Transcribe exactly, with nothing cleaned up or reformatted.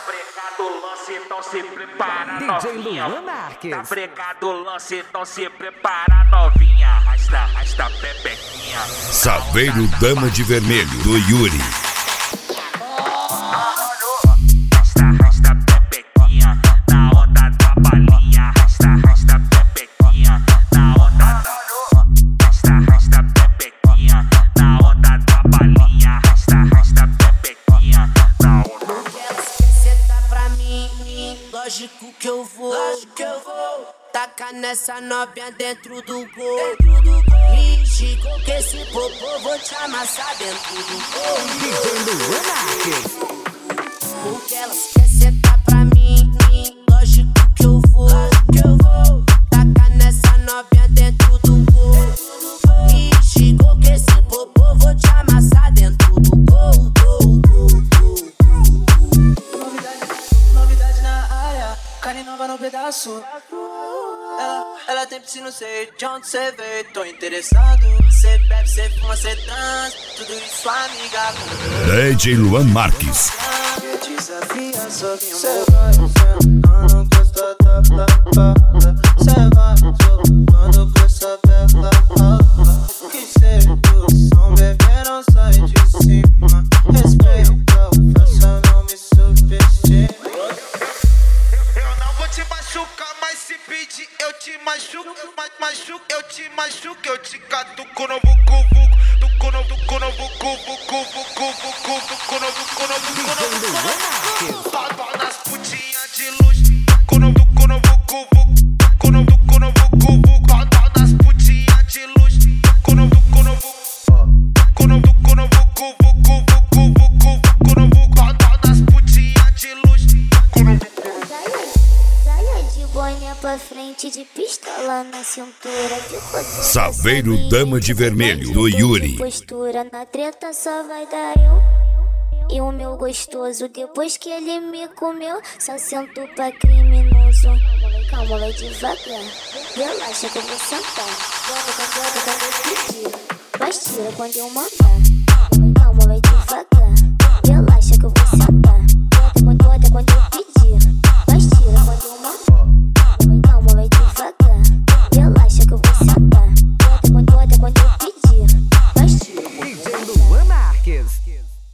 pregado o lance, então se prepara, novinha. Tá pregado o lance, então se prepara, novinha. Arrasta, arrasta, pepequinha. Saveiro Dama de Vermelho, do Yuri. Arrasta, arrasta, pepequinha. Na onda da balinha. Arrasta, arrasta, pepequinha. Na onda da... Arrasta, arrasta, pepequinha. Na onda da balinha. Arrasta, arrasta, pepequinha. Na onda. Lógico que eu vou, lógico que eu vou tacar nessa novinha dentro do gol. Dentro do gol. Me chegou que esse popô vou te amassar dentro do gol. Porque elas querem sentar pra mim. Lógico que eu vou, lógico que eu vou tacar nessa novinha dentro do gol. Me chegou que esse popô vou te amassar dentro do gol. Carne nova no pedaço. Ela, ela tem piscina, sei de onde cê veio. Tô interessado. Cê bebe, cê fuma, cê dança. Tudo isso, amiga. D J Luan Marques. Desafia, sozinho. Cê vai sentando com essa tapada. Cê vai jogando com essa bela raba. Que sedução, bebê, não sai de cima. Respeita o faça, não me subestima. Te machuca, mas se pedir eu te machuco, mas machuco, eu te machuco, eu te catuco no vucu vucu, tuco no vucu no vucu vucu vucu vucu vucu no vucu no vucu no vucu. Pau nas putinhas de luz, tuco no vucu no vucu vucu, tuco no vucu no vucu vucu. Pau nas putinhas de luz, tuco no vucu no vucu, tuco no vucu no vucu vucu vucu vucu vucu no vucu. Pau nas putinhas de luz, tuco no vucu. Boinha pra frente de pistola na cintura. Saveiro Dama de Vermelho, do Yuri. Postura na treta só vai dar eu e o meu gostoso. Depois que ele me comeu, só sento pra criminoso. Calma, vai devagar. Relaxa que eu vou sentar. Bota, bota, bota, quando eu pedir. Mas tira quando eu mandar. Calma, vai